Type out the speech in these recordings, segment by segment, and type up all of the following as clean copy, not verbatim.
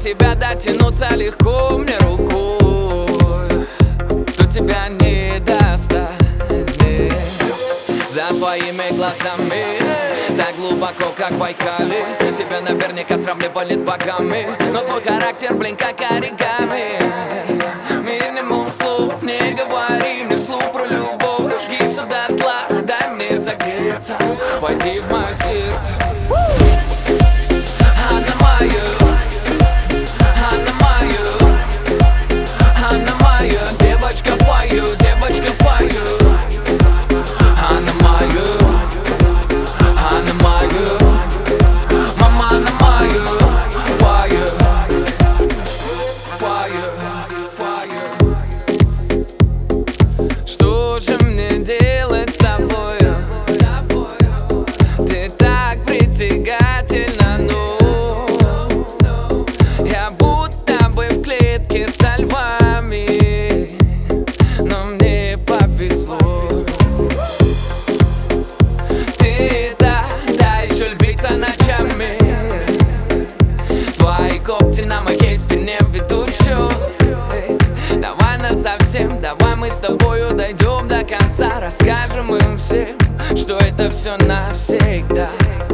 тебя дотянуться легко мне рукой, кто тебя не достать за твоими глазами, так глубоко, как в Байкале. Тебя наверняка сравнивали с богами, но твой характер, блин, как оригами. Минимум слов не говори мне вслух про любовь. Жги все дотла, дай мне согреться, войди в мое сердце. Она моя, она моя, она моя, девочка пою, девочка пою. Она моя, она моя, мама она моя. Fire, fire, fire. Что же мне делать с тобою? Ты так притягательна, но я будто бы в клетке со львами, но мне повезло. Ты да еще львица ночами. Твои когти на моей спине ведут счет. Давай насовсем, давай мы с тобою дойдем до конца. Расскажем им всем, что это все навсегда.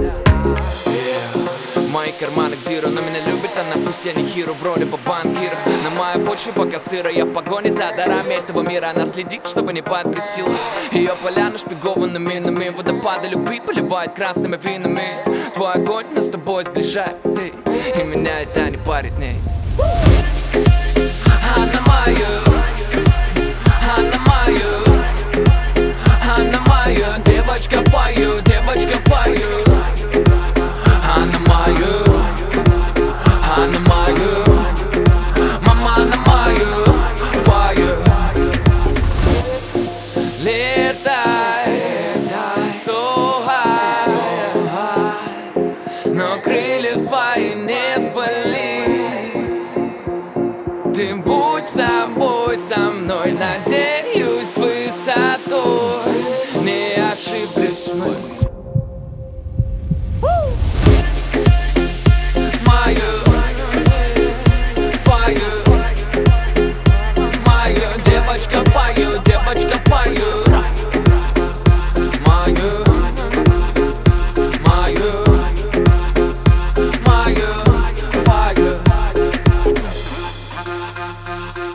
Мои карманы Зиро, но меня любит она, пусть я не хиро в роли банкира. На моей почве пока сыро, я в погоне за дарами этого мира. Она следит, чтобы не подкосила. Ее поля нашпигованы минами, водопады любви поливает красными винами. Твой огонь нас с тобой сближает, и меня это не парит, не. Она моя, она моя, она моя, девочка пою, девочка пою. Она моя, она моя, мама она моя. Fire, летай so high, но крылья свои не спали. Ты будь собой со мной, надеюсь, высотой не ошиблись мы. Девочка пою, девочка пою. Мою, мою, мою, fire.